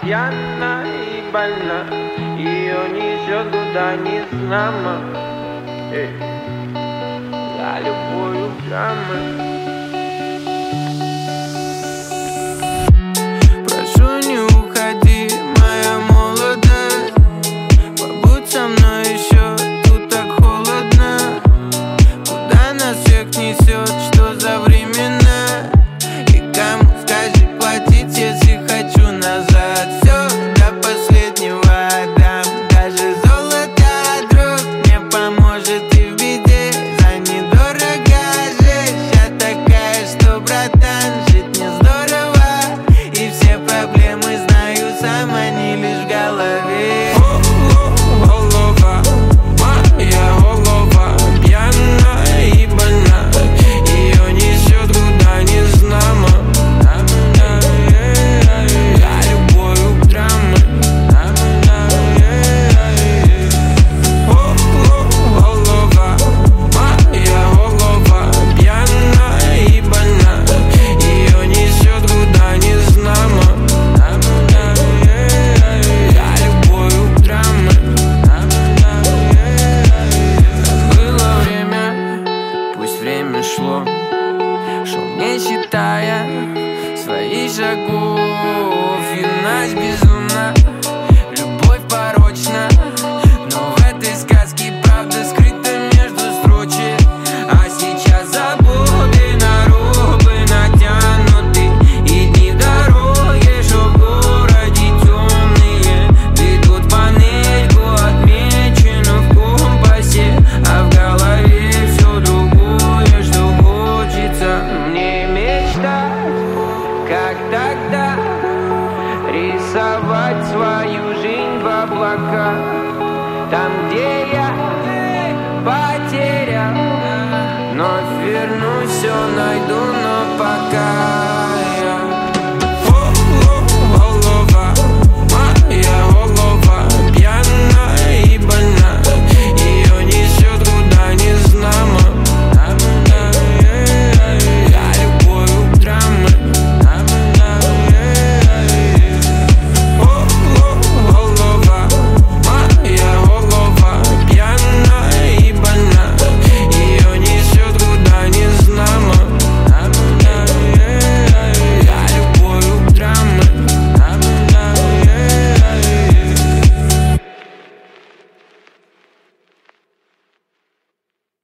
пьяна и больна, ее несет куда незнамо. За любовью драма. Прошу, не уходи, моя молодость, побудь со мной еще, тут так холодно. Куда нас всех несет, что за времена? И кому, скажи, платить, если хочу назад? Все до последнего отдам, даже золото, друг мне поможет и в беде. За недорого жить, я такая, что, братан, жить не здорово. И все проблемы знаю сам, они лишь в голове. Голова, моя голова пьяна и больна, ее несет куда незнамо. За любовью драмы. Голова, моя голова пьяна и больна, ее несет куда незнамо. За любовью драмы. Было время, пусть время шло, шел не считая своих шагов. Юность безумна, любовь порочна, но в этой сказке правда скрыта между строчек. А сейчас забуды на рубы натянуты, и дни дороги, что в городе темные, ведут панельку, отмеченную в компасе, а в голове все другое, что хочется Мне мечтать, как тогда, рисовать свою жизнь в облаках. Там, где я потерял, вновь вернусь, все найду, но пока